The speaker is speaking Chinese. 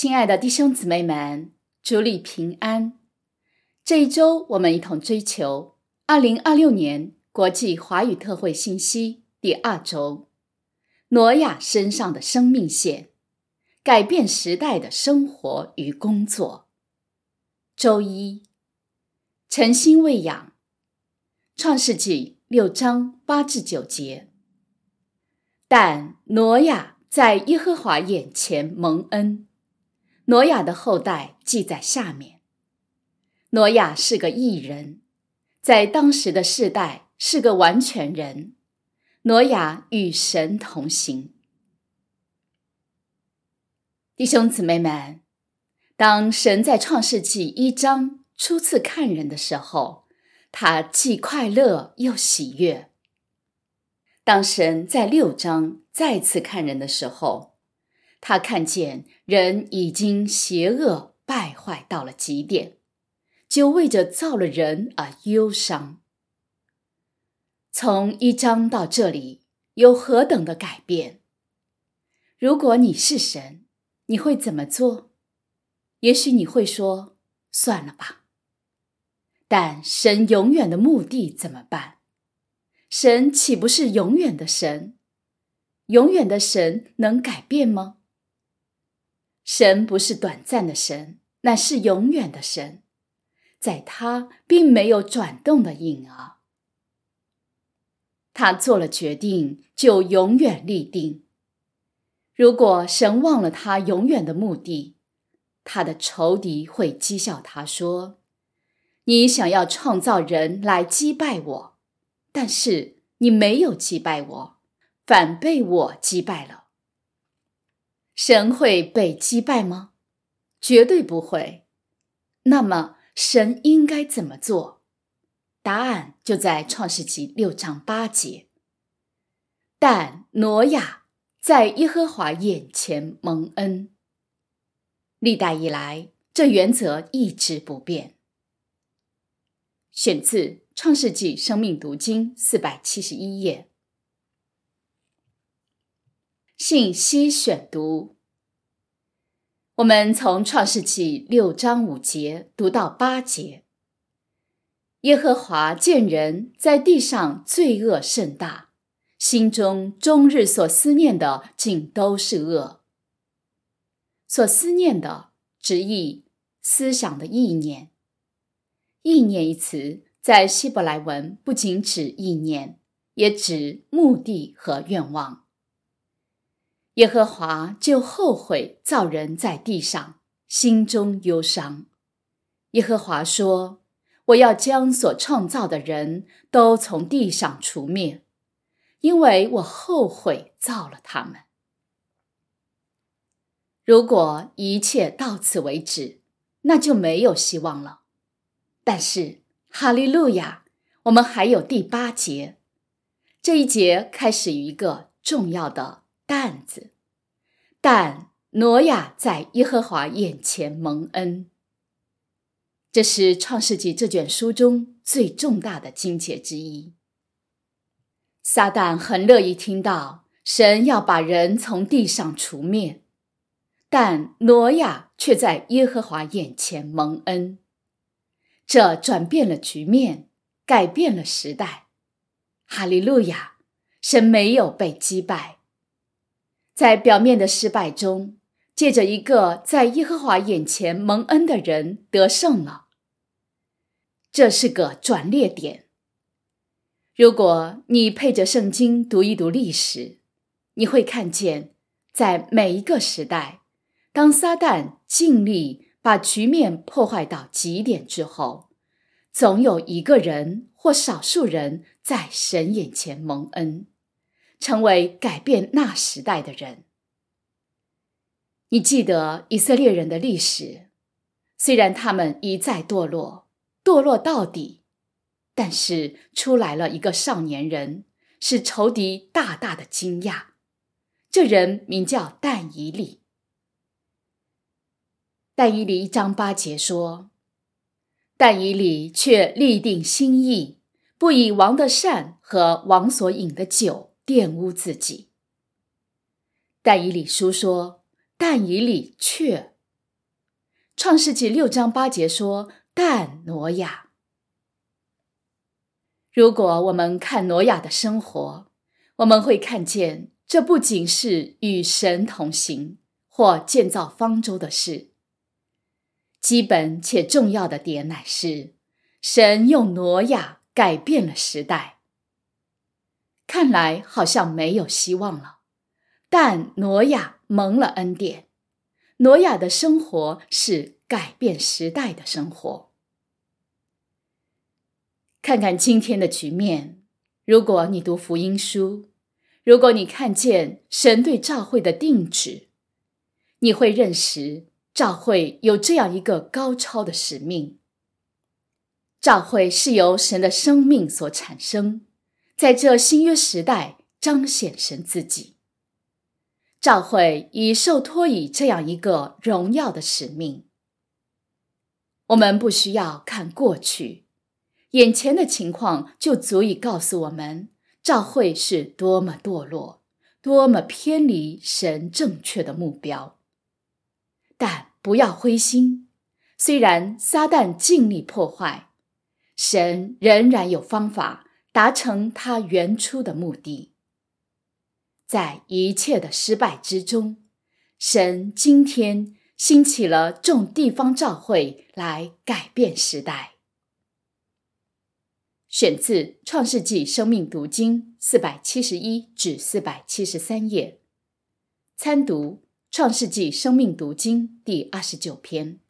亲爱的弟兄姊妹们，主里平安。这一周我们一同追求2026年国际华语特会信息第2周，挪亚身上的生命线，改变时代的生活与工作。周一，诚心喂养，创世纪6章8至9节。但挪亚在耶和华眼前蒙恩。挪亚的后代记在下面。挪亚是个义人，在当时的世代是个完全人。挪亚与神同行。弟兄姊妹们，当神在创世纪1章初次看人的时候，他既快乐又喜悦。当神在6章再次看人的时候，他看见人已经邪恶败坏到了极点，就为着造了人而忧伤。从1章到这里有何等的改变？如果你是神，你会怎么做？也许你会说，算了吧。但神永远的目的怎么办？神岂不是永远的神？永远的神能改变吗？神不是短暂的神，乃是永远的神，在他并没有转动的影儿。他做了决定，就永远立定。如果神忘了他永远的目的，他的仇敌会讥笑他说，你想要创造人来击败我，但是你没有击败我，反被我击败了。神会被击败吗？绝对不会。那么神应该怎么做？答案就在创世纪6章8节。但挪亚在耶和华眼前蒙恩。历代以来，这原则一直不变。选自创世纪生命读经471页。信息选读，我们从创世纪6章5节读到8节。耶和华见人在地上罪恶甚大，心中终日所思念的尽都是恶。所思念的直译思想的意念。意念一词在希伯来文不仅指意念，也指目的和愿望。耶和华就后悔造人在地上，心中忧伤。耶和华说，我要将所创造的人都从地上除灭，因为我后悔造了他们。如果一切到此为止，那就没有希望了。但是哈利路亚，我们还有第8节。这一节开始于一个重要的但字。但挪亚在耶和华眼前蒙恩。这是创世纪这卷书中最重大的经节之一。撒旦很乐意听到神要把人从地上除灭，但挪亚却在耶和华眼前蒙恩。这转变了局面，改变了时代。哈利路亚，神没有被击败。在表面的失败中，借着一个在耶和华眼前蒙恩的人得胜了。这是个转捩点。如果你配着圣经读一读历史，你会看见，在每一个时代，当撒旦尽力把局面破坏到极点之后，总有一个人或少数人在神眼前蒙恩，成为改变那时代的人。你记得以色列人的历史，虽然他们一再堕落，堕落到底，但是出来了一个少年人，使仇敌大大的惊讶。这人名叫但以理。但以理1章8节说，但以理却立定心意，不以王的膳和王所饮的酒玷污自己。但以理书说，但以理却创世纪6章8节说，但挪亚。如果我们看挪亚的生活，我们会看见这不仅是与神同行或建造方舟的事，基本且重要的点乃是神用挪亚改变了时代。看来好像没有希望了，但挪亚蒙了恩典，挪亚的生活是改变时代的生活。看看今天的局面，如果你读福音书，如果你看见神对教会的定旨，你会认识教会有这样一个高超的使命。教会是由神的生命所产生，在这新约时代彰显神自己。教会已受托以这样一个荣耀的使命。我们不需要看过去，眼前的情况就足以告诉我们，教会是多么堕落，多么偏离神正确的目标。但不要灰心，虽然撒旦尽力破坏，神仍然有方法达成他原初的目的。在一切的失败之中，神今天兴起了众地方教会来改变时代。选自创世纪生命读经471至473页，参读创世纪生命读经第29篇。